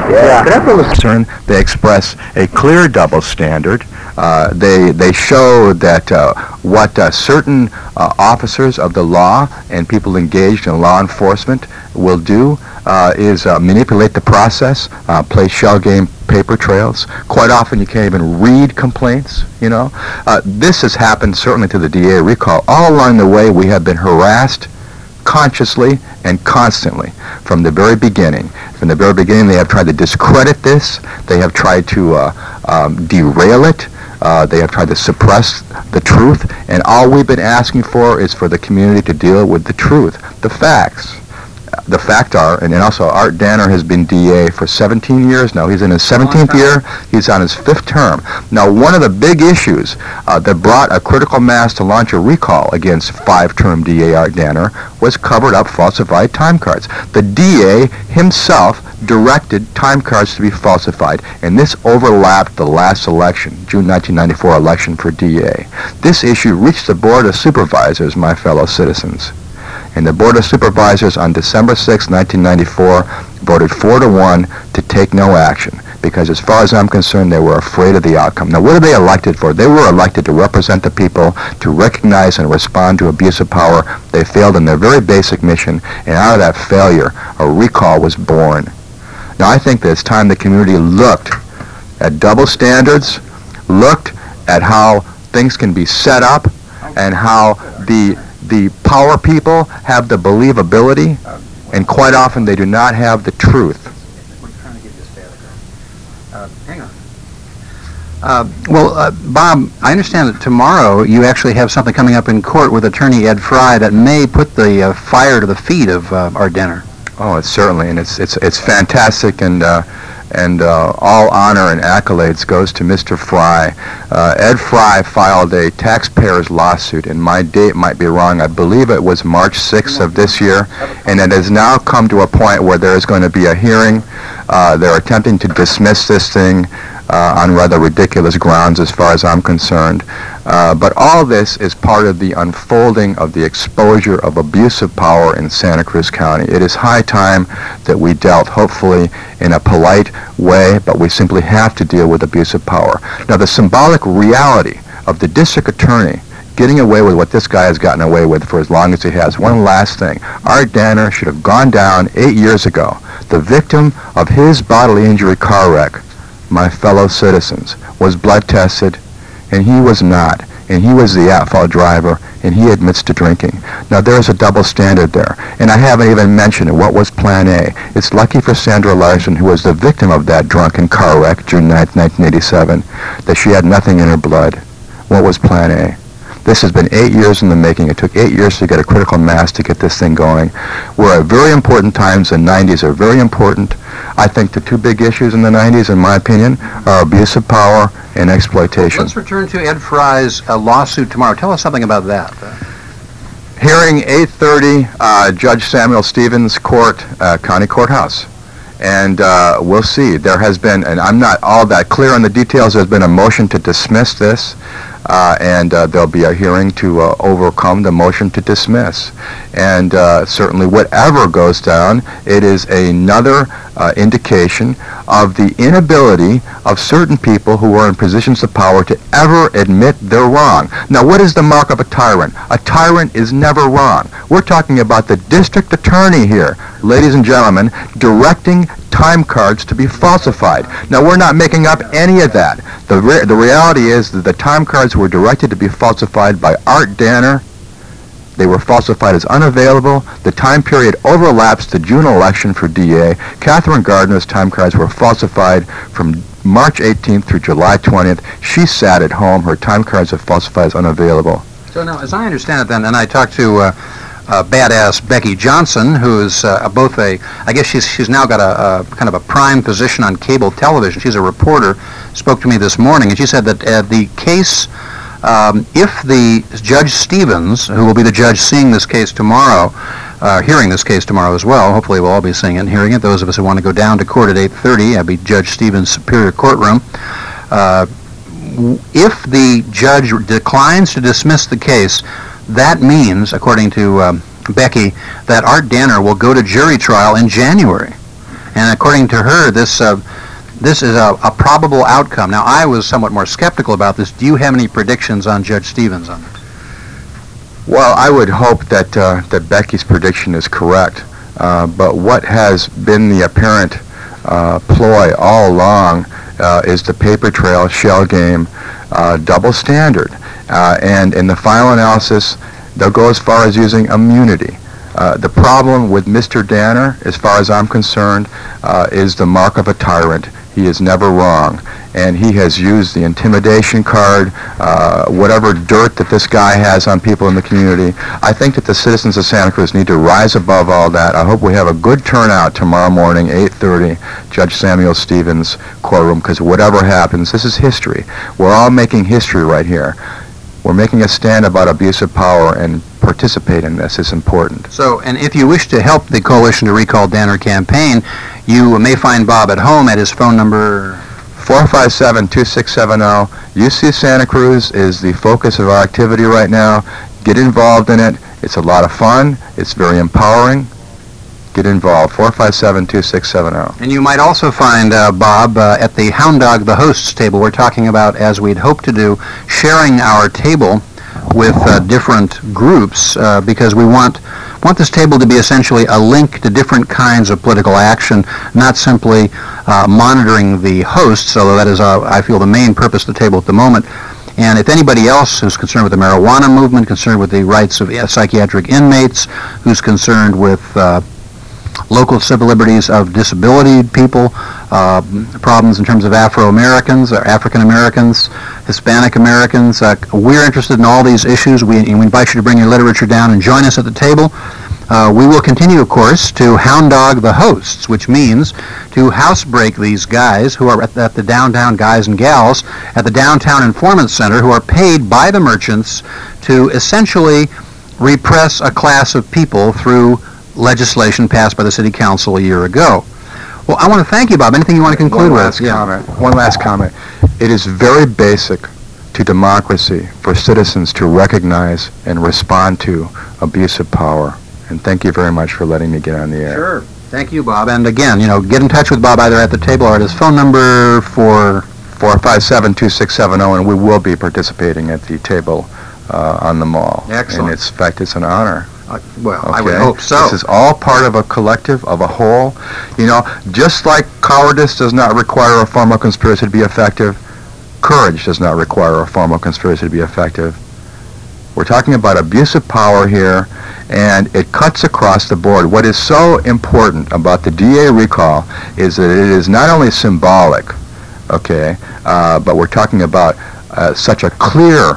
They express a clear double standard. They show that what certain officers of the law and people engaged in law enforcement will do is manipulate the process, play shell game paper trails. Quite often you can't even read complaints, This has happened certainly to the DA recall. All along the way we have been harassed consciously and constantly from the very beginning. From the very beginning they have tried to discredit this. They have tried to derail it. They have tried to suppress the truth, and all we've been asking for is for the community to deal with the truth, the facts. The fact are, and then also Art Danner has been DA for 17 years now. He's in his 17th year. He's on his 5th term. Now, one of the big issues that brought a critical mass to launch a recall against 5-term DA Art Danner was covered up falsified time cards. The DA himself directed time cards to be falsified, and this overlapped the last election, June 1994 election for DA. This issue reached the Board of Supervisors, my fellow citizens. And the Board of Supervisors on December 6, 1994, voted 4-1 to take no action, because as far as I'm concerned, they were afraid of the outcome. Now, what are they elected for? They were elected to represent the people, to recognize and respond to abuse of power. They failed in their very basic mission, and out of that failure, a recall was born. Now, I think that it's time the community looked at double standards, looked at how things can be set up, and how the power people have the believability, and quite often they do not have the truth. We're trying to get this hang on. Bob, I understand that tomorrow you actually have something coming up in court with Attorney Ed Fry that may put the fire to the feet of Art Danner. Oh, it's certainly, and it's fantastic, and all honor and accolades goes to Mr. Fry. Ed Fry filed a taxpayer's lawsuit, and my date might be wrong. I believe it was March 6th of this year, and it has now come to a point where there is going to be a hearing. They're attempting to dismiss this thing on rather ridiculous grounds as far as I'm concerned. But all this is part of the unfolding of the exposure of abuse of power in Santa Cruz County. It is high time that we dealt, hopefully, in a polite way, but we simply have to deal with abuse of power. Now, the symbolic reality of the district attorney getting away with what this guy has gotten away with for as long as he has. One last thing. Art Danner should have gone down 8 years ago. The victim of his bodily injury car wreck, my fellow citizens, was blood tested, and he was not. And he was the at-fault driver, and he admits to drinking. Now, there's a double standard there. And I haven't even mentioned what was Plan A. It's lucky for Sandra Larson, who was the victim of that drunken car wreck, June 9th, 1987, that she had nothing in her blood. What was Plan A? This has been 8 years in the making. It took 8 years to get a critical mass to get this thing going. We're at very important times. The 90s are very important. I think the two big issues in the 90s, in my opinion, are abuse of power and exploitation. Let's return to Ed Fry's lawsuit tomorrow. Tell us something about that. Hearing 8:30, Judge Samuel Stevens Court, County Courthouse. And we'll see. There has been, and I'm not all that clear on the details, there's been a motion to dismiss this. And there'll be a hearing to overcome the motion to dismiss. And certainly whatever goes down, it is another indication of the inability of certain people who are in positions of power to ever admit they're wrong. Now, what is the mark of a tyrant? A tyrant is never wrong. We're talking about the district attorney here, ladies and gentlemen, directing time cards to be falsified. Now, we're not making up any of that. The reality is that the time cards were directed to be falsified by Art Danner. They were falsified as unavailable. The time period overlaps the June election for DA. Catherine Gardner's time cards were falsified from March 18th through July 20th. She sat at home. Her time cards are falsified as unavailable. So now, as I understand it then, and I talked to badass Becky Johnson, who is both I guess she's now got a kind of a prime position on cable television. She's a reporter, spoke to me this morning, and she said that the case, if the Judge Stevens, who will be the judge seeing this case tomorrow, hearing this case tomorrow as well, hopefully we'll all be seeing it and hearing it, those of us who want to go down to court at 8:30, that'll be Judge Stevens' Superior Courtroom. If the judge declines to dismiss the case, that means, according to Becky, that Art Danner will go to jury trial in January. And according to her, this is a probable outcome. Now, I was somewhat more skeptical about this. Do you have any predictions on Judge Stevens on this? Well, I would hope that that Becky's prediction is correct. But what has been the apparent ploy all along is the paper trail, shell game, double standard. And in the final analysis, they'll go as far as using immunity. The problem with Mr. Danner, as far as I'm concerned, is the mark of a tyrant. He is never wrong. And he has used the intimidation card, whatever dirt that this guy has on people in the community. I think that the citizens of Santa Cruz need to rise above all that. I hope we have a good turnout tomorrow morning, 8:30, Judge Samuel Stevens' courtroom, because whatever happens, this is history. We're all making history right here. We're making a stand about abuse of power, and participate in this is important. So, and if you wish to help the Coalition to Recall Danner campaign, you may find Bob at home at his phone number 457-2670. UC Santa Cruz is the focus of our activity right now. Get involved in it. It's a lot of fun. It's very empowering. Get involved. 457-2670. And you might also find Bob at the Hound Dog the Hosts table. We're talking about, as we'd hoped to do, sharing our table with different groups because we want this table to be essentially a link to different kinds of political action, not simply monitoring the hosts, although that is, I feel, the main purpose of the table at the moment. And if anybody else who's concerned with the marijuana movement, concerned with the rights of psychiatric inmates, who's concerned with local civil liberties of disability people, problems in terms of Afro-Americans or African-Americans, Hispanic Americans. We're interested in all these issues. We invite you to bring your literature down and join us at the table. We will continue, of course, to hound dog the hosts, which means to housebreak these guys who are at the downtown guys and gals at the Downtown Informant Center who are paid by the merchants to essentially repress a class of people through legislation passed by the City Council a year ago. Well, I want to thank you, Bob. Anything you want to conclude with? One last comment. It is very basic to democracy for citizens to recognize and respond to abuse of power. And thank you very much for letting me get on the air. Sure. Thank you, Bob. And again, get in touch with Bob either at the table or at his phone number for 457-2670, and we will be participating at the table on the mall. Excellent. And in fact, it's an honor. Well, Okay. I would hope so. This is all part of a collective, of a whole. Just like cowardice does not require a formal conspiracy to be effective, courage does not require a formal conspiracy to be effective. We're talking about abuse of power here, and it cuts across the board. What is so important about the DA recall is that it is not only symbolic, okay, but we're talking about such a clear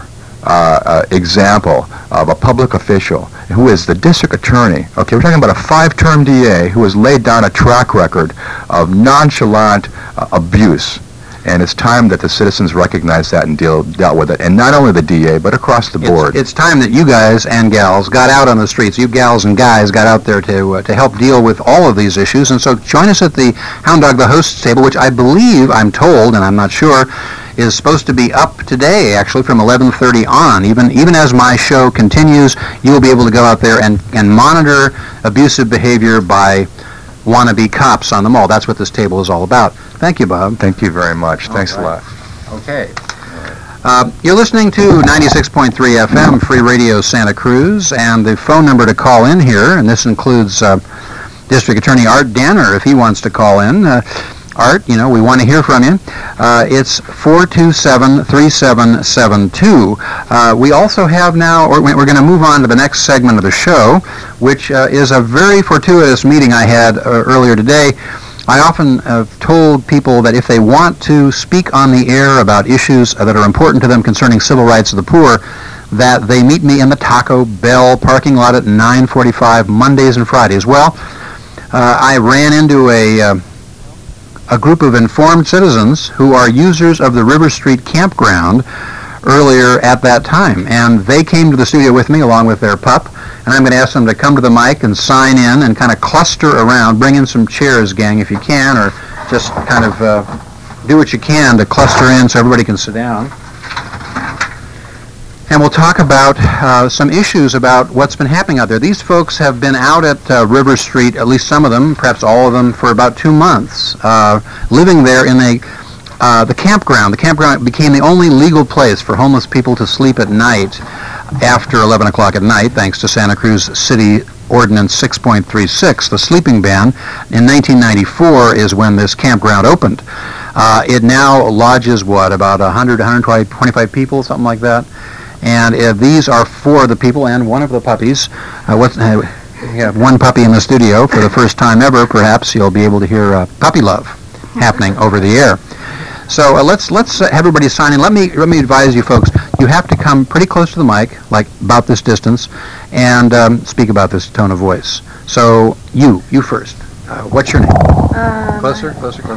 example of a public official who is the district attorney. Okay, we're talking about a 5-term DA who has laid down a track record of nonchalant abuse. And it's time that the citizens recognize that and dealt with it. And not only the DA, but across the board. It's time that you guys and gals got out on the streets. You gals and guys got out there to help deal with all of these issues. And so join us at the Hound Dog the Hosts table, which I believe, I'm told, and I'm not sure, is supposed to be up today, actually, from 11:30 on. Even as my show continues, you will be able to go out there and monitor abusive behavior by wannabe cops on the mall. That's what this table is all about. Thank you, Bob. Thank you very much. Thanks a lot. Okay. You're listening to 96.3 FM, Free Radio Santa Cruz, and the phone number to call in here, and this includes District Attorney Art Danner, if he wants to call in. Art, we want to hear from you. It's 427-3772. We also have now, we're going to move on to the next segment of the show, which is a very fortuitous meeting I had earlier today. I often have told people that if they want to speak on the air about issues that are important to them concerning civil rights of the poor, that they meet me in the Taco Bell parking lot at 9:45 Mondays and Fridays. Well, I ran into a group of informed citizens who are users of the River Street campground earlier at that time, and they came to the studio with me along with their pup, and I'm going to ask them to come to the mic and sign in and kind of cluster around. Bring in some chairs, gang, if you can, or just kind of do what you can to cluster in so everybody can sit down. And we'll talk about some issues about what's been happening out there. These folks have been out at River Street, at least some of them, perhaps all of them, for about 2 months, living there in the campground. The campground became the only legal place for homeless people to sleep at night after 11 o'clock at night, thanks to Santa Cruz City Ordinance 6.36, the sleeping ban. In 1994 is when this campground opened. It now lodges, about 100, 125 people, something like that. And these are 4 of the people and 1 of the puppies. We have 1 puppy in the studio for the first time ever. Perhaps you'll be able to hear puppy love happening over the air. So let's have everybody sign in. Let me advise you folks. You have to come pretty close to the mic, like about this distance, and speak about this tone of voice. So you first. What's your name? Closer.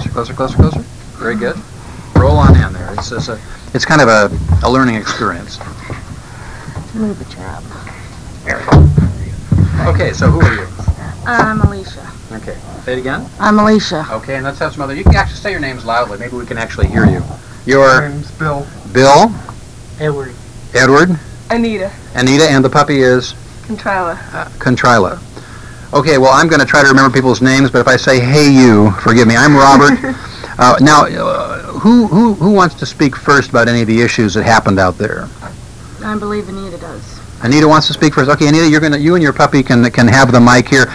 Very good. Roll on in there. It's kind of a learning experience. Move the job. There we go. Okay, so who are you? I'm Alicia. Okay. Say it again. I'm Alicia. Okay, and let's have some other. You can actually say your names loudly. Maybe we can actually hear you. Your name's Bill. Bill. Edward. Edward. Anita. Anita, and the puppy is Contrilla. Contrilla. Okay, well, I'm going to try to remember people's names, but if I say "Hey you," forgive me. I'm Robert. Now, who wants to speak first about any of the issues that happened out there? I believe Anita does. Anita wants to speak first. Okay, Anita, you and your puppy can have the mic here.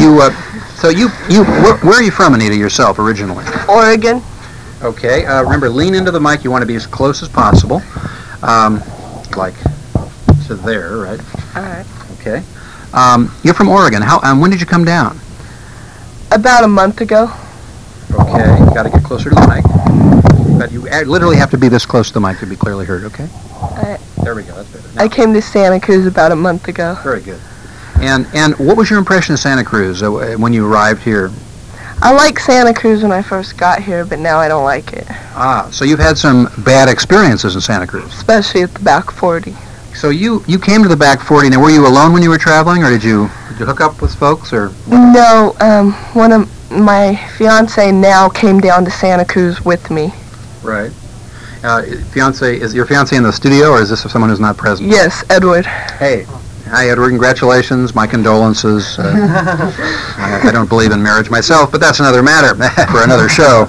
Where are you from, Anita, yourself originally? Oregon. Okay. Remember, lean into the mic. You want to be as close as possible, like to there, right? All right. Okay. You're from Oregon. When did you come down? About a month ago. Okay. You got to get closer to the mic. But you literally have to be this close to the mic to be clearly heard. Okay. There we go. That's better. Now, I came to Santa Cruz about a month ago. very good. And what was your impression of Santa Cruz when you arrived here? I liked Santa Cruz when I first got here, but now I don't like it, So you've had some bad experiences in Santa Cruz. especially at the back 40. So you came to the back 40. Now, were you alone when you were traveling, or did you hook up with folks, or? No, one of my fiance now came down to Santa Cruz with me. Right. Is your fiance in the studio, or is this someone who's not present? Yes, Edward. Hey. Hi, Edward. Congratulations. My condolences. I don't believe in marriage myself, but that's another matter for another show.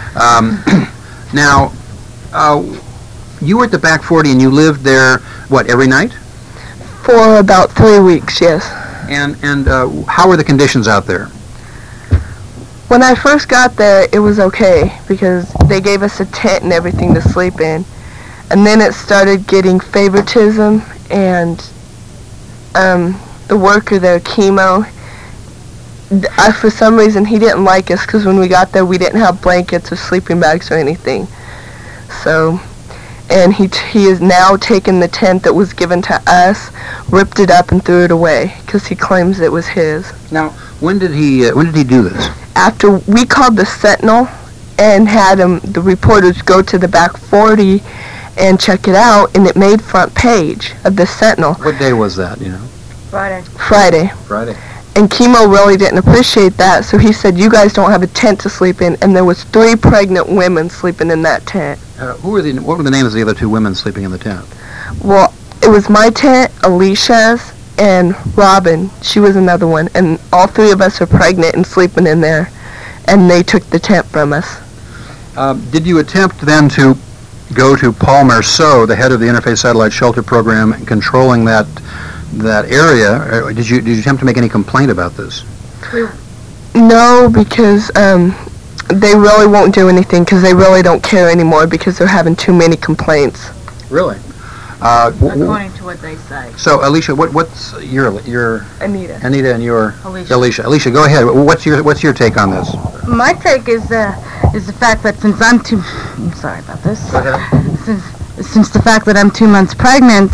Now, you were at the back 40, and you lived there, every night? For about 3 weeks, yes. And how were the conditions out there? When I first got there, it was okay because they gave us a tent and everything to sleep in. And then it started getting favoritism, and the worker there, Chemo, for some reason he didn't like us because when we got there we didn't have blankets or sleeping bags or anything. So, and he has now taken the tent that was given to us, ripped it up and threw it away because he claims it was his. Now, when did he do this? After we called the Sentinel and had the reporters go to the back 40 and check it out, and it made front page of the Sentinel. What day was that, you know? Friday. Friday. And Chemo really didn't appreciate that, so he said, you guys don't have a tent to sleep in, and there was 3 pregnant women sleeping in that tent. What were the names of the other 2 women sleeping in the tent? Well, it was my tent, Alicia's, and Robin. She was another one, and all 3 of us are pregnant and sleeping in there, and they took the tent from us. Did you attempt then to go to Paul Marceau, the head of the Interfaith Satellite Shelter Program, and controlling that area? Or did you attempt to make any complaint about this? No, because they really won't do anything because they really don't care anymore because they're having too many complaints. Really? According to what they say. So, Alicia, what's your Anita and your Alicia. Alicia, go ahead. What's your take on this? My take is the fact that since I'm sorry about this. Go ahead. Since the fact that I'm 2 months pregnant,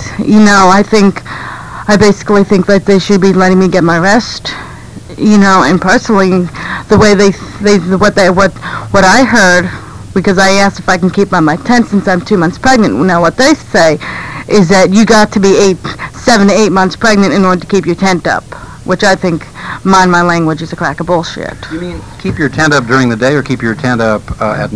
I basically think that they should be letting me get my rest. And personally, the way what I heard, because I asked if I can keep on my tent since I'm 2 months pregnant. Now, what they say is that you got to be 7 to 8 months pregnant in order to keep your tent up, which I think, my language, is a crack of bullshit. You mean keep your tent up during the day or keep your tent up at night?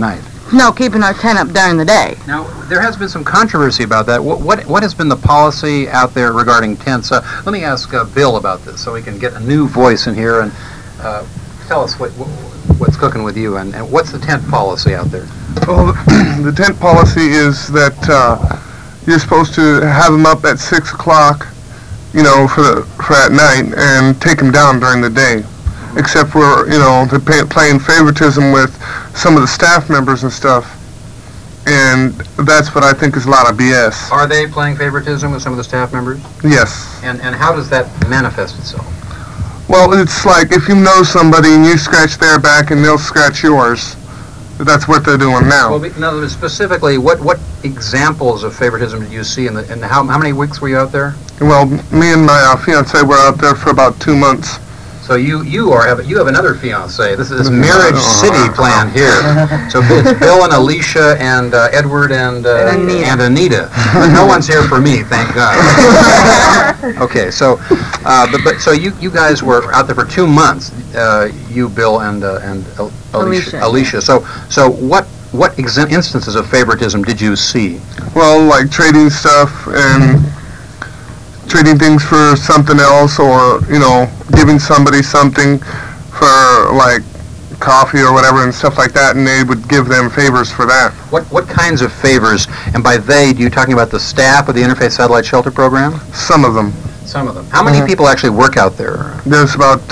No, keeping our tent up during the day. Now, there has been some controversy about that. What has been the policy out there regarding tents? Let me ask Bill about this so we can get a new voice in here and tell us what's cooking with you and what's the tent policy out there? Well, the tent policy is that you're supposed to have them up at 6 o'clock, for at night, and take them down during the day. Except for, they're playing favoritism with some of the staff members and stuff. And that's what I think is a lot of BS. Are they playing favoritism with some of the staff members? Yes. And how does that manifest itself? Well, it's like if you know somebody and you scratch their back and they'll scratch yours. That's what they're doing now. Well, in other words, specifically, what examples of favoritism did you see in how many weeks were you out there? Well, me and my fiance were out there for about 2 months. So you have another fiance. This is Marriage City plan here. So it's Bill and Alicia and Edward and Anita. But no one's here for me, thank God. Okay, so so you guys were out there for 2 months. You, Bill, and Alicia. So what instances of favoritism did you see? Well, like trading stuff and trading things for something else, or giving somebody something for like coffee or whatever and stuff like that, and they would give them favors for that. What kinds of favors? And by they, do you talking about the staff of the Interfaith Satellite Shelter Program? Some of them. Some of them. How many people actually work out there? There's about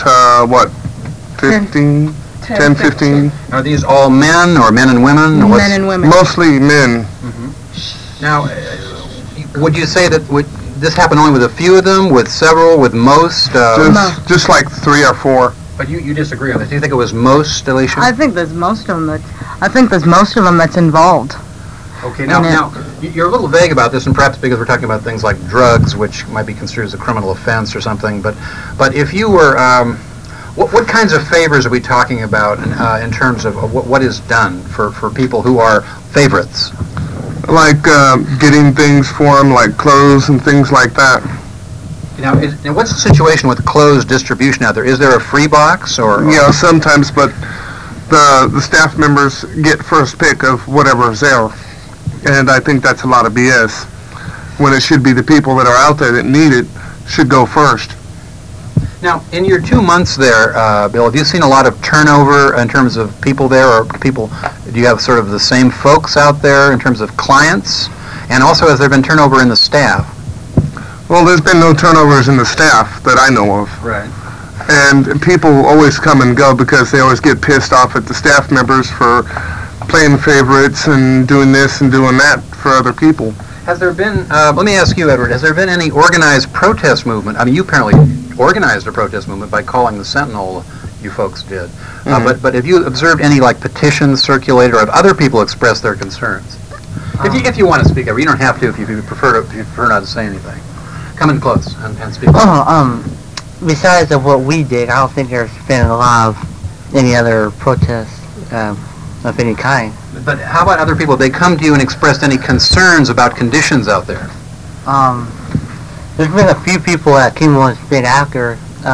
15? 10, 15. Are these all men or men and women? Or Men and women. Mostly men. Now, would you say that this happened only with a few of them, with several, with most? Just like 3 or 4. But you disagree on this. Do you think it was most, Alicia? I think there's most of them that's involved. Okay, now you're a little vague about this, and perhaps because we're talking about things like drugs, which might be considered as a criminal offense or something. But if you were, what kinds of favors are we talking about in terms of what is done for people who are favorites? Like getting things for them, like clothes and things like that. Now, what's the situation with clothes distribution out there? Is there a free box or? Yeah, sometimes, but the staff members get first pick of whatever's there, and I think that's a lot of BS. When it should be the people that are out there that need it should go first. Now, in your 2 months there, Bill, have you seen a lot of turnover in terms of people there, or do you have sort of the same folks out there in terms of clients? And also, has there been turnover in the staff? Well, there's been no turnovers in the staff that I know of. Right. And people always come and go because they always get pissed off at the staff members for playing favorites and doing this and doing that for other people. Has there been, let me ask you, Edward, has there been any organized protest movement? I mean, you apparently organized a protest movement by calling the Sentinel, you folks did. But have you observed any, like, petitions circulated, or have other people expressed their concerns? If you want to speak, you don't have to if you prefer not to say anything. Come in close and speak. Besides of what we did, I don't think there's been a lot of any other protests of any kind. But how about other people? They come to you and expressed any concerns about conditions out there? There's been a few people that came on and been after,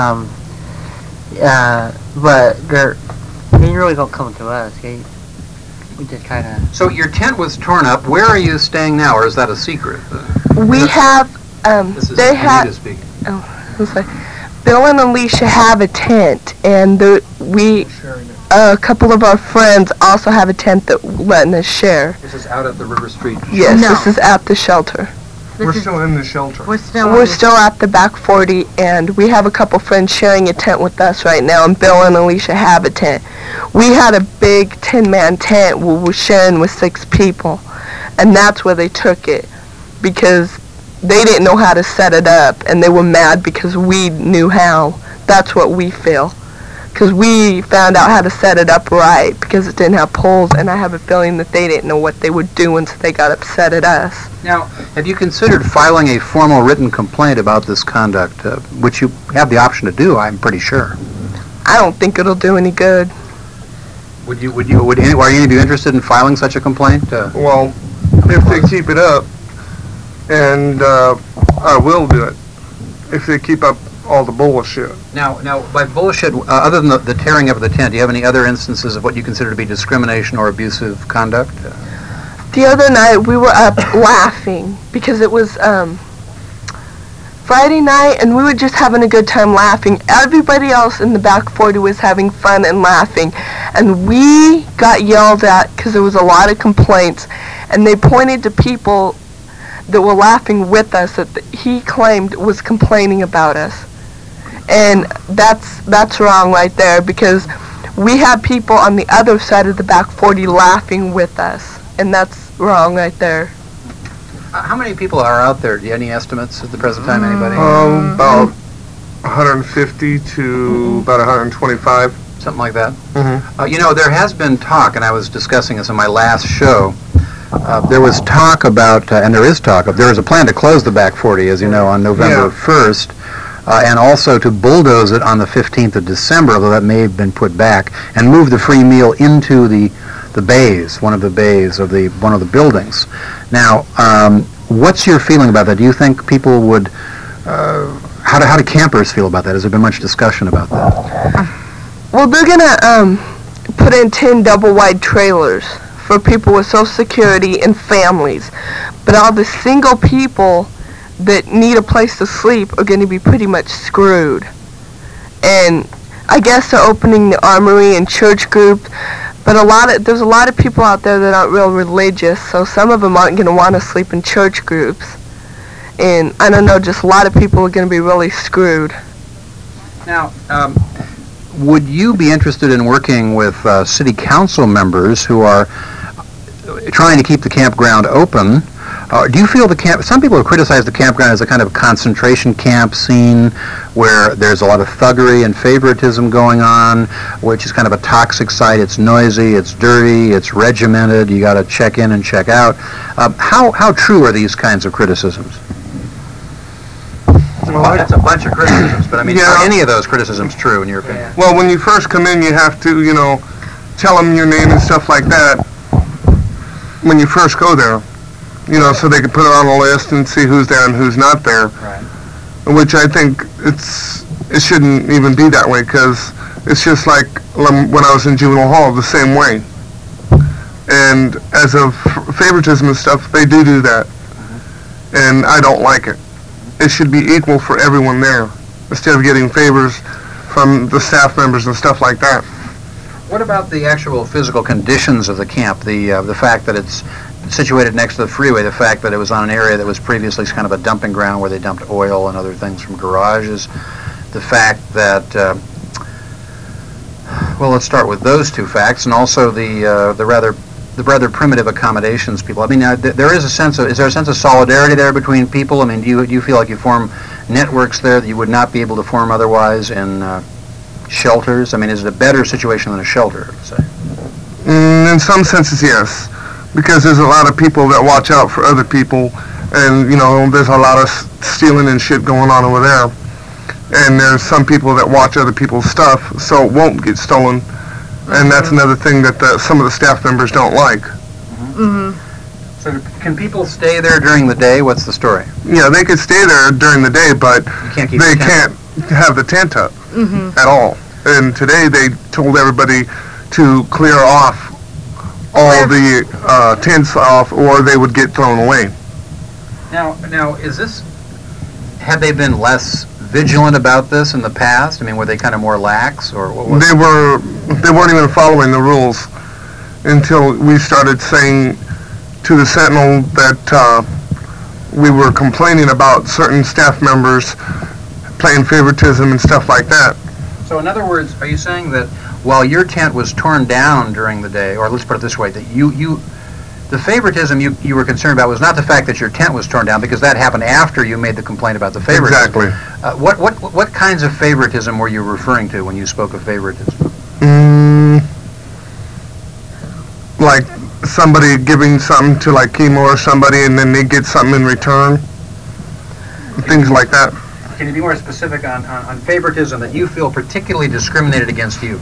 but they really don't come to us. We just kind of. So your tent was torn up. Where are you staying now, or is that a secret? We have, they have, Anita speaking. Bill and Alicia have a tent, and a couple of our friends also have a tent that letting us share. This is out at the River Street. Yes, No. this is at the shelter. We're still in the shelter. We're We're still at the back 40, and we have a couple friends sharing a tent with us right now, and Bill and Alicia have a tent. We had a big 10-man tent we were sharing with 6 people, and that's where they took it, because they didn't know how to set it up, and they were mad because we knew how. That's what we feel. Because we found out how to set it up right, because it didn't have poles, and I have a feeling that they didn't know what they were doing, so they got upset at us. Now, have you considered filing a formal written complaint about this conduct, which you have the option to do, I'm pretty sure? I don't think it'll do any good. Are any of you interested in filing such a complaint? Well, if they keep it up, and I will do it. If they keep up all the bullshit. Now, by bullshit, other than the tearing of the tent, do you have any other instances of what you consider to be discrimination or abusive conduct? The other night we were up laughing because it was Friday night and we were just having a good time laughing. Everybody else in the back 40 was having fun and laughing. And we got yelled at because there was a lot of complaints. And they pointed to people that were laughing with us that he claimed was complaining about us. And that's wrong right there because we have people on the other side of the back 40 laughing with us. And that's wrong right there. How many people are out there? Do you have any estimates at the present time, anybody? About 150 to about 125. Something like that? Mm-hmm. You know, there has been talk, and I was discussing this in my last show. There was talk about, and there is talk of, there is a plan to close the back 40, as you know, on November 1st, and also to bulldoze it on the 15th of December, although that may have been put back, and move the free meal into the bays, one of the bays of one of the buildings. Now, what's your feeling about that? Do you think people would, how do campers feel about that? Has there been much discussion about that? Well, they're gonna put in 10 double-wide trailers for people with Social Security and families. But all the single people that need a place to sleep are gonna be pretty much screwed. And I guess they're opening the armory and church group, but there's a lot of people out there that aren't real religious, so some of them aren't gonna want to sleep in church groups. And I don't know, just a lot of people are gonna be really screwed. Now, would you be interested in working with city council members who are trying to keep the campground open? Do you feel some people have criticized the campground as a kind of concentration camp scene where there's a lot of thuggery and favoritism going on, which is kind of a toxic site. It's noisy, it's dirty, it's regimented, you got to check in and check out. How true are these kinds of criticisms? Well, that's a bunch of criticisms, but I mean, are any of those criticisms true in your opinion? Well, when you first come in, you have to, tell them your name and stuff like that when you first go there, so they can put it on a list and see who's there and who's not there. Right. Which I think it shouldn't even be that way because it's just like when I was in juvenile hall, the same way. And as of favoritism and stuff, they do that. And I don't like it. It should be equal for everyone there, instead of getting favors from the staff members and stuff like that. What about the actual physical conditions of the camp? The fact that it's situated next to the freeway, the fact that it was on an area that was previously kind of a dumping ground where they dumped oil and other things from garages, the fact that, well, let's start with those two facts, and also the rather primitive accommodations people. I mean, is there a sense of solidarity there between people? I mean, do you feel like you form networks there that you would not be able to form otherwise in shelters? I mean, is it a better situation than a shelter, say? In some senses, yes, because there's a lot of people that watch out for other people, and there's a lot of stealing and shit going on over there, and there's some people that watch other people's stuff so it won't get stolen. And that's another thing that some of the staff members don't like. Mm-hmm. So can people stay there during the day? What's the story? Yeah, they could stay there during the day, but Can't they can't have the tent up at all. And today they told everybody to clear off all the tents off or they would get thrown away. Now, have they been less vigilant about this in the past? I mean, were they kind of more lax, or what was They weren't even following the rules until we started saying to the Sentinel that we were complaining about certain staff members playing favoritism and stuff like that. So in other words, are you saying that while your tent was torn down during the day, or let's put it this way, that the favoritism you were concerned about was not the fact that your tent was torn down, because that happened after you made the complaint about the favoritism. Exactly. What kinds of favoritism were you referring to when you spoke of favoritism? Like somebody giving something to like chemo or somebody and then they get something in return. Things like that. Can you be more specific on favoritism that you feel particularly discriminated against you?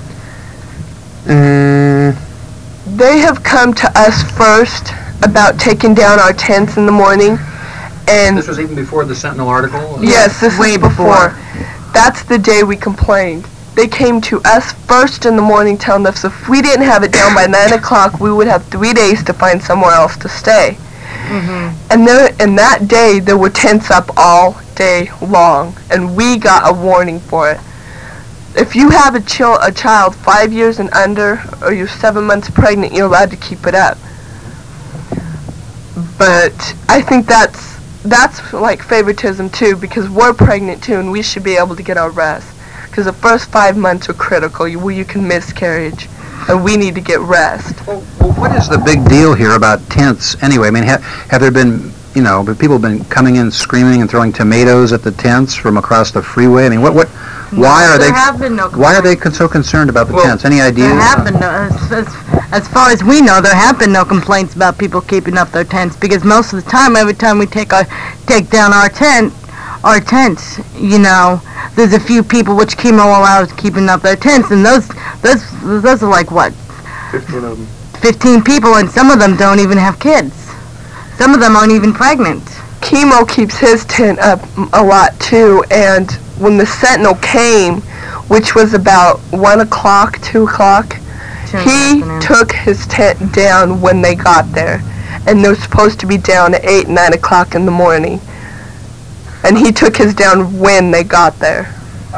They have come to us first about taking down our tents in the morning, and This was even before the Sentinel article? yes, this Way is before. that's the day we complained. They came to us first in the morning telling us if we didn't have it down by 9 o'clock, we would have 3 days to find somewhere else to stay. And that day, there were tents up all day long, and we got a warning for it. If you have a child 5 years and under, or you're 7 months pregnant, you're allowed to keep it up. But I think that's like favoritism too, because we're pregnant too, and we should be able to get our rest. Because the first 5 months are critical, where you can miscarriage, and we need to get rest. Well, what is the big deal here about tents anyway? I mean, have there been, people been coming in screaming and throwing tomatoes at the tents from across the freeway? I mean, why are they so concerned about the tents? Any ideas? There have been as far as we know, there have been no complaints about people keeping up their tents, because most of the time, every time we take down our tents, there's a few people which chemo allows keeping up their tents, and those are like what? 15 of them. 15 people, and some of them don't even have kids. Some of them aren't even pregnant. Chemo keeps his tent up a lot too, and when the Sentinel came, which was about 1 o'clock, 2 o'clock, he took his tent down when they got there, and they're supposed to be down at 8, 9 o'clock in the morning. And he took his down when they got there.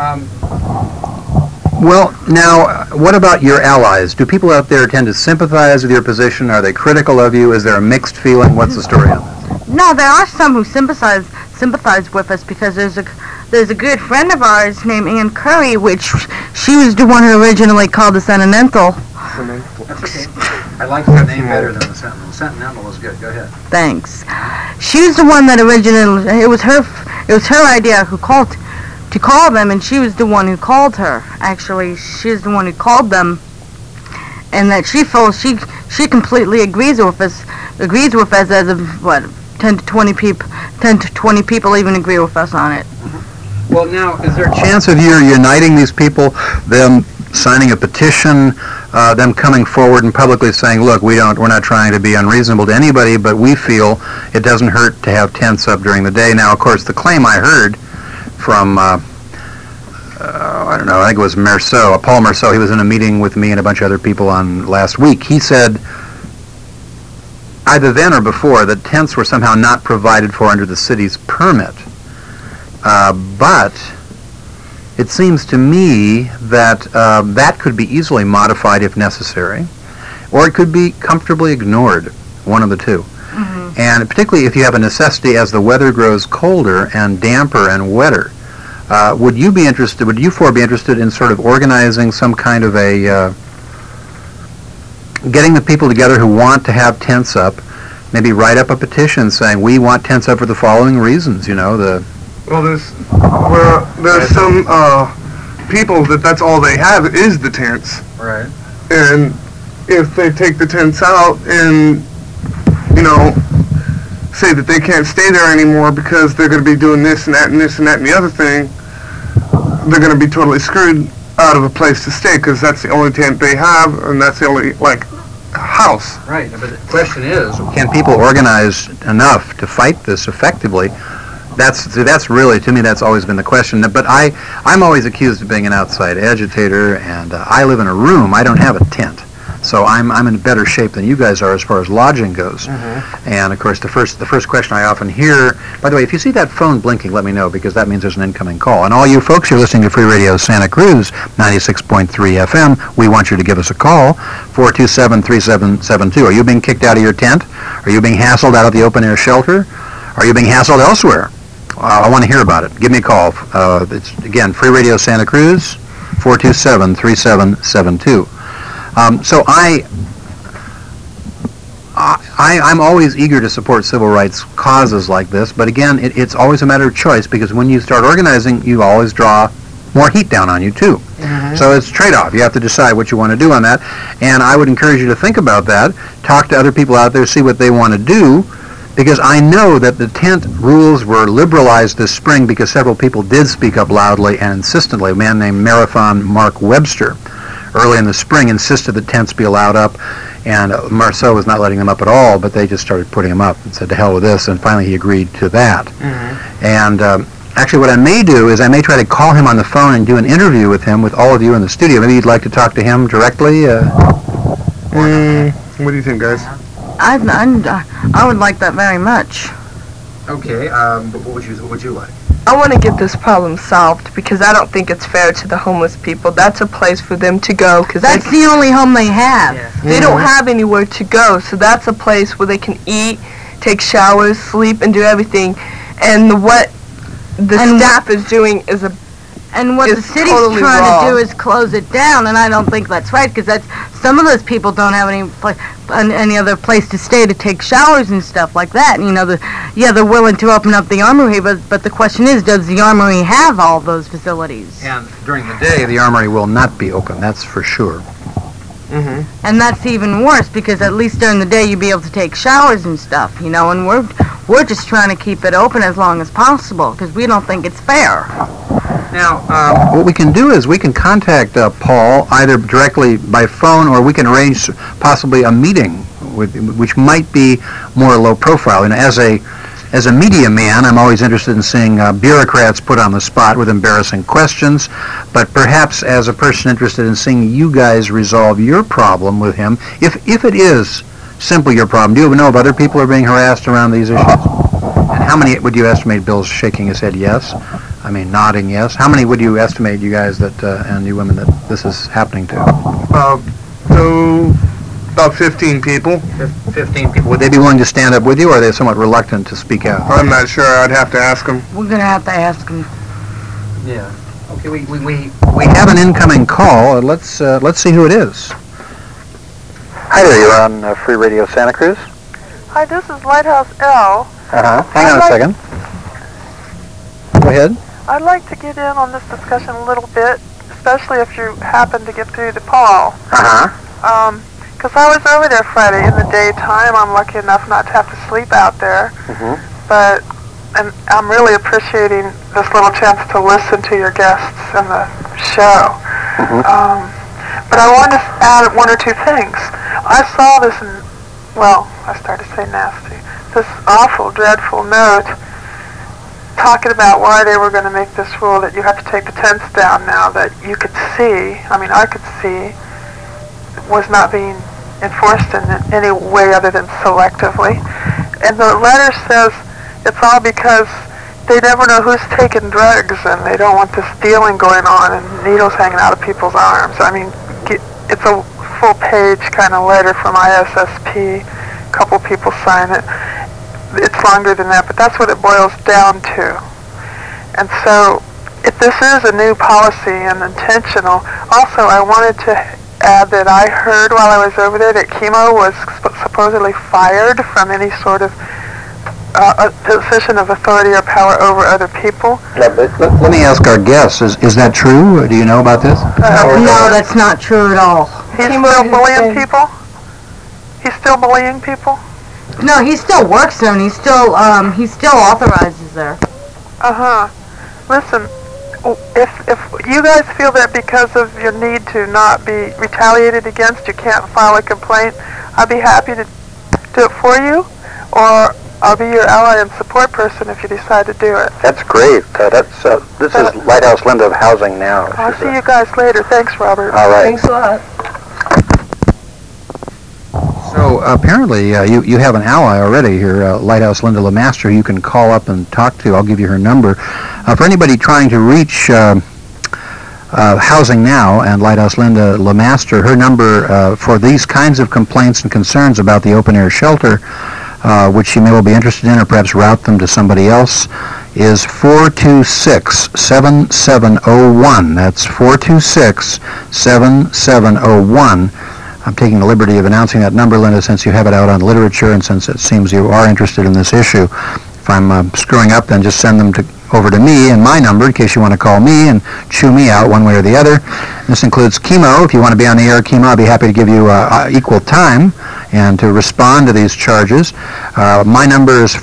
Well, now, what about your allies? Do people out there tend to sympathize with your position? Are they critical of you? Is there a mixed feeling? What's the story on that? No, there are some who sympathize with us, because there's a good friend of ours named Ann Curry, which she was the one who originally called the Sentinel. That's okay. I like that name better than the Sentinel. Sentinel is good. Go ahead. Thanks. She was the one that originally, it was her idea to call them, and she was the one who called her. Actually, she was the one who called them, and that she feels she completely agrees with us as of what, 10 to 20 people even agree with us on it. Well, now, is there a chance of you uniting these people, them signing a petition, them coming forward and publicly saying, look, we're not trying to be unreasonable to anybody, but we feel it doesn't hurt to have tents up during the day. Now, of course, the claim I heard from, I think it was Paul Merceau, he was in a meeting with me and a bunch of other people on last week. He said, either then or before, that tents were somehow not provided for under the city's permit. But it seems to me that that could be easily modified if necessary, or it could be comfortably ignored, one of the two. Mm-hmm. And particularly if you have a necessity as the weather grows colder and damper and wetter, would you four be interested in sort of organizing some kind of a, getting the people together who want to have tents up, maybe write up a petition saying, we want tents up for the following reasons, Well, there's some people that's all they have is the tents. Right. And if they take the tents out and, say that they can't stay there anymore because they're going to be doing this and that and this and that and the other thing, they're going to be totally screwed out of a place to stay, because that's the only tent they have, and that's the only, house. Right, but the question is, can people organize enough to fight this effectively? That's really, to me, that's always been the question. But I'm always accused of being an outside agitator, and I live in a room. I don't have a tent. So I'm in better shape than you guys are as far as lodging goes. Mm-hmm. And, of course, the first question I often hear, by the way, if you see that phone blinking, let me know, because that means there's an incoming call. And all you folks, you're listening to Free Radio Santa Cruz, 96.3 FM. We want you to give us a call, 427-3772. Are you being kicked out of your tent? Are you being hassled out of the open-air shelter? Are you being hassled elsewhere? I want to hear about it. Give me a call. It's, again, Free Radio Santa Cruz, 427-3772. So I'm always eager to support civil rights causes like this, but again, it's always a matter of choice, because when you start organizing, you always draw more heat down on you, too. Mm-hmm. So it's a trade-off. You have to decide what you want to do on that, and I would encourage you to think about that, talk to other people out there, see what they want to do, because I know that the tent rules were liberalized this spring because several people did speak up loudly and insistently. A man named Marathon Mark Webster, early in the spring, insisted that tents be allowed up, and Marceau was not letting them up at all, but they just started putting them up and said, to hell with this, and finally he agreed to that. Mm-hmm. And Actually, what I may do is I may try to call him on the phone and do an interview with him, with all of you in the studio. Maybe you'd like to talk to him directly? What do you think, guys? I would like that very much. Okay, but what would you like? I want to get this problem solved because I don't think it's fair to the homeless people. That's a place for them to go because That's the only home they have. they don't have anywhere to go. So that's a place where they can eat, take showers, sleep, and do everything. And what the staff is doing is And what the It's city's totally trying wrong. to do is close it down, and I don't think that's right, because some of those people don't have any other place to stay to take showers and stuff like that. And, they're willing to open up the armory, but the question is, does the armory have all those facilities? And during the day, the armory will not be open, that's for sure. And that's even worse, because at least during the day you'd be able to take showers and stuff, and we're just trying to keep it open as long as possible, because we don't think it's fair. Now, what we can do is we can contact Paul either directly by phone, or we can arrange possibly a meeting, which might be more low profile. As a media man, I'm always interested in seeing bureaucrats put on the spot with embarrassing questions, but perhaps as a person interested in seeing you guys resolve your problem with him, if it is simply your problem, do you know if other people are being harassed around these issues? And how many would you estimate? Bill's shaking his head yes. I mean, nodding yes. How many would you estimate, you guys, and you women, that this is happening to? About 15 people. 15 people. Would they be willing to stand up with you, or are they somewhat reluctant to speak out? I'm not sure. I'd have to ask them. We're going to have to ask them. Yeah. Okay, we have an incoming call. Let's see who it is. Hi there, you're on Free Radio Santa Cruz. Hi, this is Lighthouse L. Hang on a second. Go ahead. I'd like to get in on this discussion a little bit, especially if you happen to get through to Paul. Because I was over there Friday in the daytime. I'm lucky enough not to have to sleep out there. But I'm really appreciating this little chance to listen to your guests in the show. But I wanted to add one or two things. I saw this, I started to say nasty, this awful, dreadful note talking about why they were going to make this rule that you have to take the tents down now that you could see, I could see, was not being enforced in any way other than selectively. And the letter says it's all because they never know who's taking drugs, and they don't want this dealing going on and needles hanging out of people's arms. It's a full-page kind of letter from ISSP. A couple people sign it. It's longer than that, but that's what it boils down to. And so, if this is a new policy and intentional, also I wanted to add that I heard while I was over there that Chemo was supposedly fired from any sort of a position of authority or power over other people. Yeah, but let me ask our guests, is that true? Do you know about this? No, that's not true at all. He's still bullying people? He's still bullying people? No, he still works there, and he still authorizes there. Listen, if you guys feel that because of your need to not be retaliated against, you can't file a complaint, I'd be happy to do it for you, or I'll be your ally and support person if you decide to do it. That's great. This is Lighthouse Linda of Housing Now. I'll see you guys later. Thanks, Robert. All right. Thanks a lot. So apparently you have an ally already here, Lighthouse Linda LeMaster, who you can call up and talk to. I'll give you her number. For anybody trying to reach Housing Now and Lighthouse Linda LeMaster, her number for these kinds of complaints and concerns about the open-air shelter, which you may well be interested in, or perhaps route them to somebody else, is 426-7701. That's 426-7701. I'm taking the liberty of announcing that number, Linda, since you have it out on literature and since it seems you are interested in this issue. If I'm screwing up, then just send them over to me and my number in case you want to call me and chew me out one way or the other. This includes Chemo. If you want to be on the air, Chemo, I'll be happy to give you equal time and to respond to these charges. My number is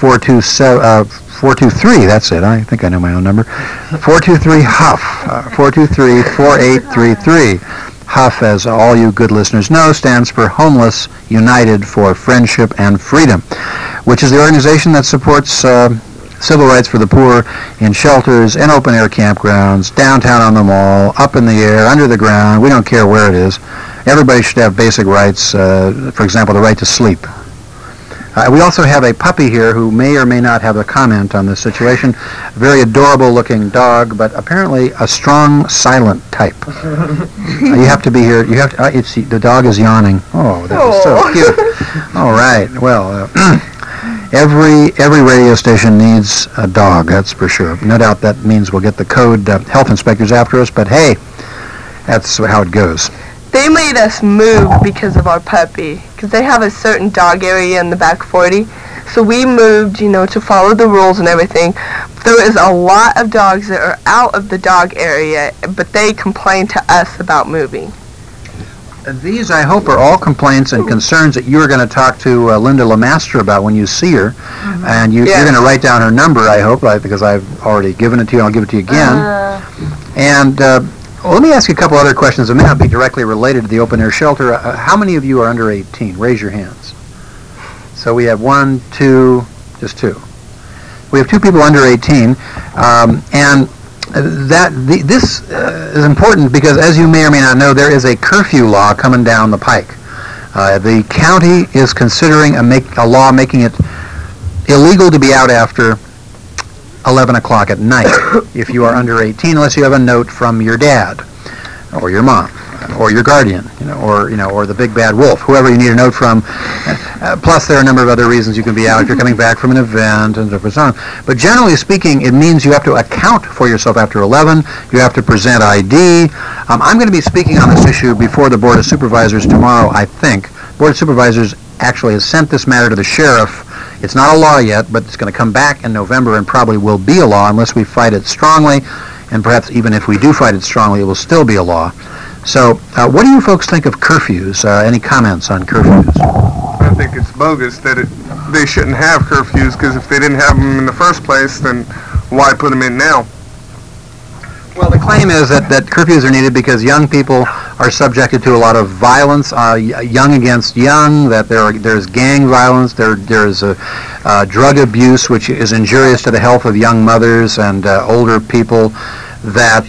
423, that's it. I think I know my own number. 423-HUFF, 423-4833. HUFF, as all you good listeners know, stands for Homeless United for Friendship and Freedom, which is the organization that supports civil rights for the poor in shelters, in open-air campgrounds, downtown on the mall, up in the air, under the ground. We don't care where it is. Everybody should have basic rights, for example, the right to sleep. We also have a puppy here who may or may not have a comment on this situation. A very adorable-looking dog, but apparently a strong, silent type. You have to be here. You have to. The dog is yawning. Oh, that is so cute. All right. Well, every radio station needs a dog. That's for sure. No doubt that means we'll get the code health inspectors after us. But hey, that's how it goes. They made us move because of our puppy, because they have a certain dog area in the back 40. So we moved, to follow the rules and everything. There is a lot of dogs that are out of the dog area, but they complain to us about moving. These, I hope, are all complaints and concerns that you're going to talk to Linda LeMaster about when you see her. Mm-hmm. And you're going to write down her number, I hope, because I've already given it to you. I'll give it to you again. Well, let me ask you a couple other questions that may not be directly related to the open-air shelter. How many of you are under 18? Raise your hands. So we have one, two, just two. We have two people under 18, and this is important because, as you may or may not know, there is a curfew law coming down the pike. The county is considering a law making it illegal to be out after 11 o'clock at night if you are under 18, unless you have a note from your dad or your mom or your guardian, or the big bad wolf, whoever you need a note from. Plus, there are a number of other reasons you can be out if you're coming back from an event and so on. But generally speaking, it means you have to account for yourself after 11. You have to present ID. I'm going to be speaking on this issue before the Board of Supervisors tomorrow, I think. Board of Supervisors actually has sent this matter to the sheriff. It's not a law yet, but it's going to come back in November and probably will be a law unless we fight it strongly. And perhaps even if we do fight it strongly, it will still be a law. So what do you folks think of curfews? Any comments on curfews? I think it's bogus that they shouldn't have curfews, because if they didn't have them in the first place, then why put them in now? Well, the claim is that curfews are needed because young people are subjected to a lot of violence, young against young, that there's gang violence, there's drug abuse, which is injurious to the health of young mothers and older people, that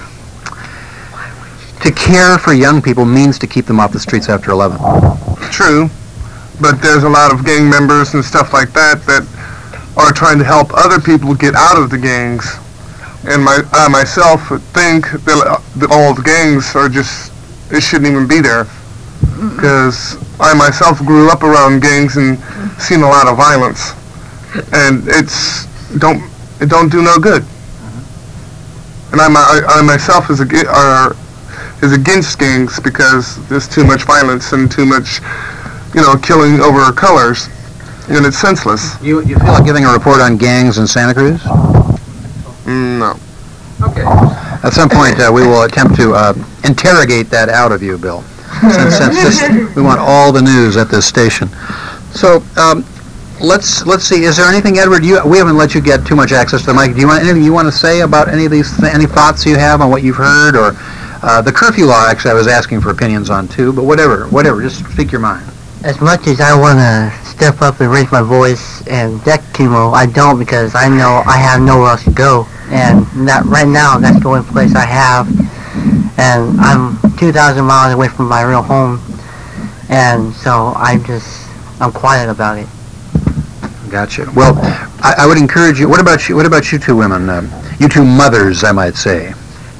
to care for young people means to keep them off the streets after 11. True, but there's a lot of gang members and stuff like that are trying to help other people get out of the gangs. And I myself think that all the gangs it shouldn't even be there. Because I myself grew up around gangs and seen a lot of violence. And it don't do no good. And I myself is against gangs because there's too much violence and too much, killing over colors. And it's senseless. You feel like giving a report on gangs in Santa Cruz? No. Okay. At some point, we will attempt to interrogate that out of you, Bill. Since we want all the news at this station. So let's see. Is there anything, Edward? We haven't let you get too much access to the mic. Do you want anything you want to say about any of these? Any thoughts you have on what you've heard, or the curfew law? Actually, I was asking for opinions on too. But whatever. Just speak your mind. As much as I want to step up and raise my voice and deck chemo, I don't, because I know I have nowhere else to go. And that right now, that's the only place I have. And I'm 2,000 miles away from my real home. And so I'm quiet about it. Gotcha. Well, I would encourage you. What about you two women? You two mothers, I might say.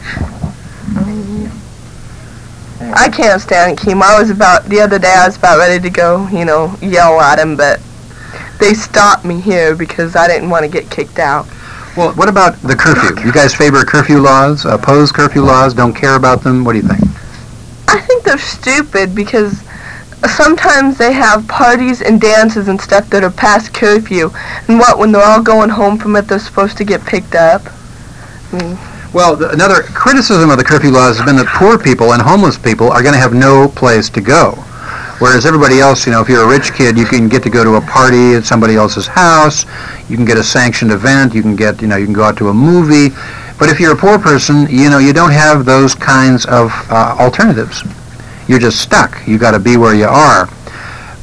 I can't stand chemo. The other day I was about ready to go, yell at him, but they stopped me here because I didn't want to get kicked out. Well, what about the curfew? You guys favor curfew laws, oppose curfew laws, don't care about them? What do you think? I think they're stupid because sometimes they have parties and dances and stuff that are past curfew. And when they're all going home from it, they're supposed to get picked up? Well, another criticism of the curfew laws has been that poor people and homeless people are going to have no place to go. Whereas everybody else, if you're a rich kid, you can get to go to a party at somebody else's house, you can get a sanctioned event, you can go out to a movie. But if you're a poor person, you don't have those kinds of alternatives. You're just stuck. You got to be where you are.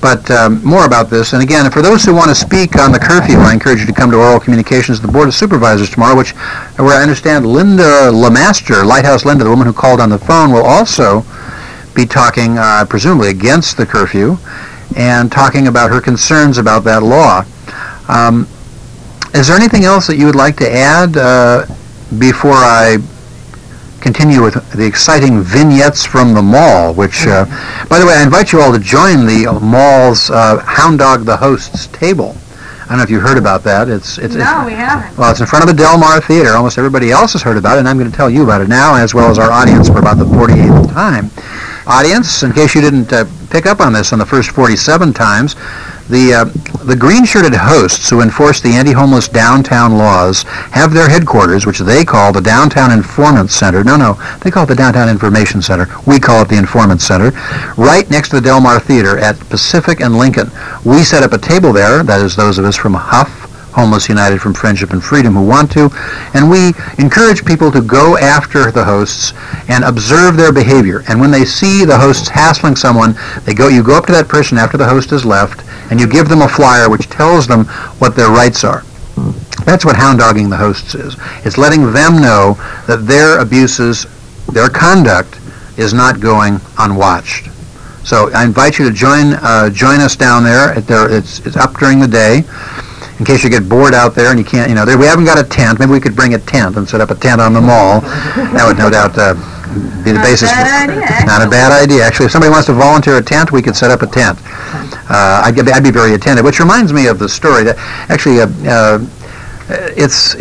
But more about this, and again, for those who want to speak on the curfew, I encourage you to come to Oral Communications, the Board of Supervisors tomorrow, where I understand Linda Lemaster, Lighthouse Linda, the woman who called on the phone, will also be talking, presumably, against the curfew, and talking about her concerns about that law. Is there anything else that you would like to add before I continue with the exciting vignettes from the mall, which, by the way, I invite you all to join the mall's Hound Dog the Host's table. I don't know if you heard about that. We haven't. Well, it's in front of the Del Mar Theater. Almost everybody else has heard about it, and I'm going to tell you about it now, as well as our audience for about the 48th time. Audience, in case you didn't pick up on this on the first 47 times, the green-shirted hosts who enforce the anti-homeless downtown laws have their headquarters, which they call the Downtown Informant Center. No, they call it the Downtown Information Center. We call it the Informant Center, right next to the Del Mar Theater at Pacific and Lincoln. We set up a table there, that is those of us from Huff, Homeless United from Friendship and Freedom, who want to, and we encourage people to go after the hosts and observe their behavior. And when they see the hosts hassling someone, you go up to that person after the host has left, and you give them a flyer which tells them what their rights are. That's what hound dogging the hosts is. It's letting them know that their abuses, their conduct, is not going unwatched. So I invite you to join us down there. It's up during the day. In case you get bored out there and you can't, we haven't got a tent. Maybe we could bring a tent and set up a tent on the mall. That would no doubt be the basis. Not a bad idea. Actually, if somebody wants to volunteer a tent, we could set up a tent. I'd be very attentive. Which reminds me of the story that actually it's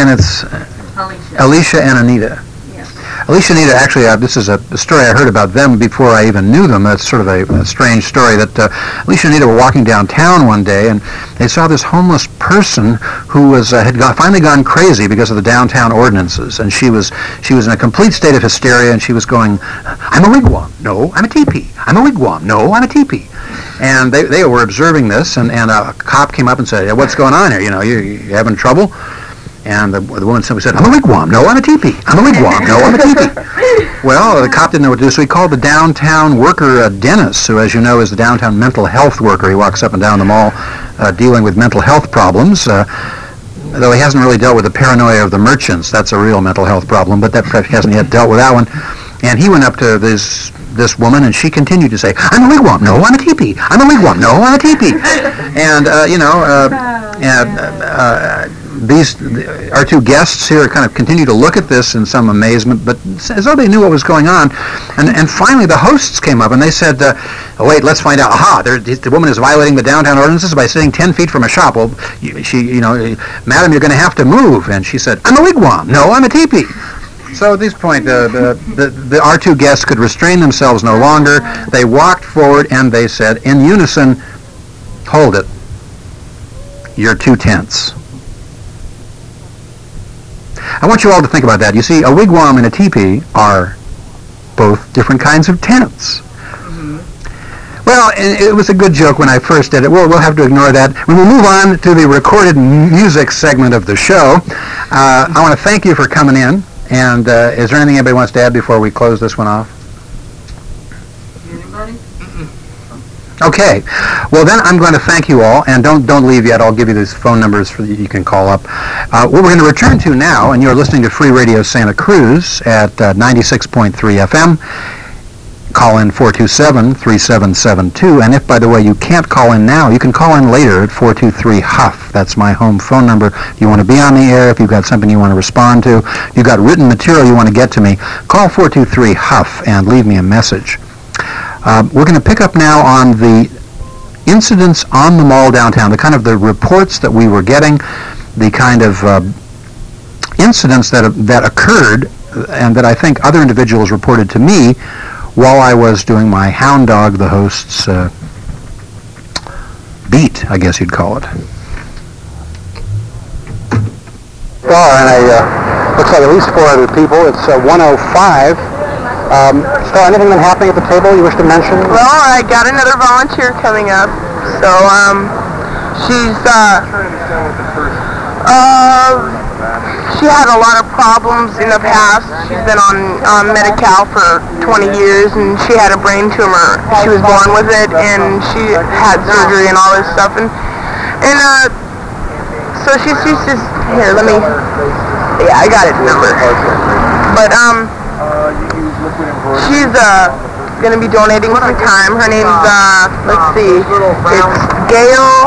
Alicia and Anita. Alicia and Anita, actually, this is a story I heard about them before I even knew them. That's sort of a strange story that Alicia and Anita were walking downtown one day, and they saw this homeless person who had finally gone crazy because of the downtown ordinances, and she was in a complete state of hysteria, and she was going, "I'm a wigwam. No, I'm a teepee. I'm a wigwam. No, I'm a teepee." And they were observing this, and a cop came up and said, "What's going on here? You having trouble?" And the woman simply said, "I'm a wigwam. No, I'm a teepee. I'm a wigwam. No, I'm a teepee." Well, the cop didn't know what to do, so he called the downtown worker, Dennis, who, as you know, is the downtown mental health worker. He walks up and down the mall dealing with mental health problems, though he hasn't really dealt with the paranoia of the merchants. That's a real mental health problem, but that perhaps he hasn't yet dealt with that one. And he went up to this woman, and she continued to say, "I'm a wigwam. No, I'm a teepee. I'm a wigwam. No, I'm a teepee." And, our two guests here kind of continue to look at this in some amazement, but as though they knew what was going on. And finally the hosts came up and they said, "Wait, let's find out. Aha, the woman is violating the downtown ordinances by sitting 10 feet from a shop. Well, madam, you're going to have to move." And she said, "I'm a wigwam. No, I'm a teepee." So at this point, our two guests could restrain themselves no longer. They walked forward and they said in unison, "Hold it. You're two tents." I want you all to think about that. You see, a wigwam and a teepee are both different kinds of tents. Mm-hmm. Well, it was a good joke when I first did it. We'll have to ignore that. We will move on to the recorded music segment of the show. I want to thank you for coming in. And is there anything anybody wants to add before we close this one off? Anybody? Okay. Well, then I'm going to thank you all, and don't leave yet. I'll give you these phone numbers you can call up. What we're going to return to now, and you're listening to Free Radio Santa Cruz at 96.3 FM. Call in 427-3772, and if, by the way, you can't call in now, you can call in later at 423-HUFF. That's my home phone number. If you want to be on the air, if you've got something you want to respond to, if you've got written material you want to get to me, call 423-HUFF and leave me a message. We're going to pick up now on the incidents on the mall downtown, the kind of the reports that we were getting, the kind of incidents that occurred and that I think other individuals reported to me while I was doing my Hound Dog the Host's beat, I guess you'd call it. Well, and looks like at least 400 people. It's 1:05. So anything been happening at the table you wish to mention? Well, I got another volunteer coming up. So, she's, she had a lot of problems in the past. She's been on Medi-Cal for 20 years, and she had a brain tumor. She was born with it, and she had surgery and all this stuff. And so she's just here. Let me. Yeah, I got his number. But she's gonna be donating some time. Her name's let's see, it's Gail.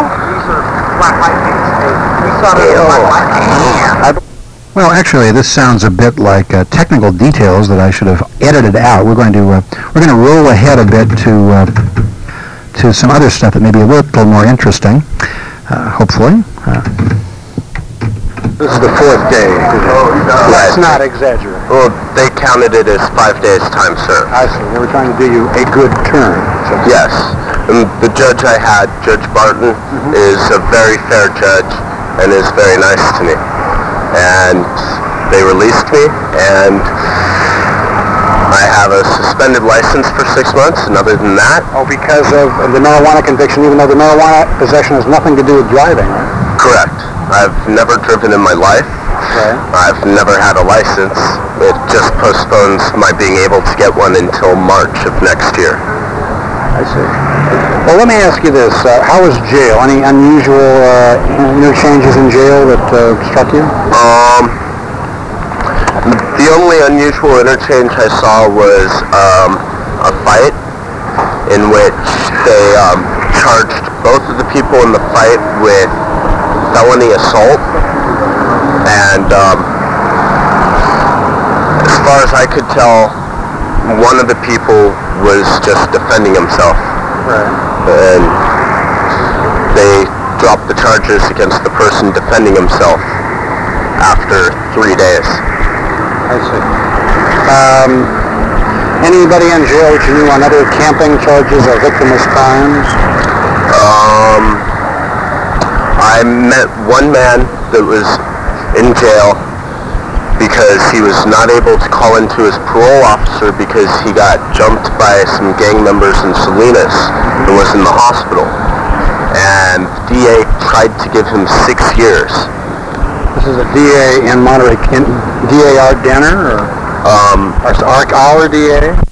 Well, actually, this sounds a bit like technical details that I should have edited out. We're going to roll ahead a bit to some other stuff that may be a little more interesting, hopefully. This is the 4th day. Let's not exaggerate. Well, they counted it as 5 days' time served. I see. They were trying to do you a good turn. Yes. And the judge I had, Judge Barton, is a very fair judge and is very nice to me. And they released me, and I have a suspended license for 6 months, and other than that... Oh, because of the marijuana conviction, even though the marijuana possession has nothing to do with driving, right? Correct. I've never driven in my life. Right. I've never had a license. It just postpones my being able to get one until March of next year. I see. Well, let me ask you this. How was jail? Any unusual changes in jail that struck you? The only unusual interchange I saw was a fight in which they charged both of the people in the fight with felony assault, and as far as I could tell, one of the people was just defending himself. Right. And they dropped the charges against the person defending himself after 3 days. I see. Anybody in jail that you knew on other camping charges or victimless crimes? I met one man that was in jail because he was not able to call into his parole officer because he got jumped by some gang members in Salinas and was in the hospital. And the DA tried to give him 6 years. This is a DA in Monterey. DA Art Denner, or our DA?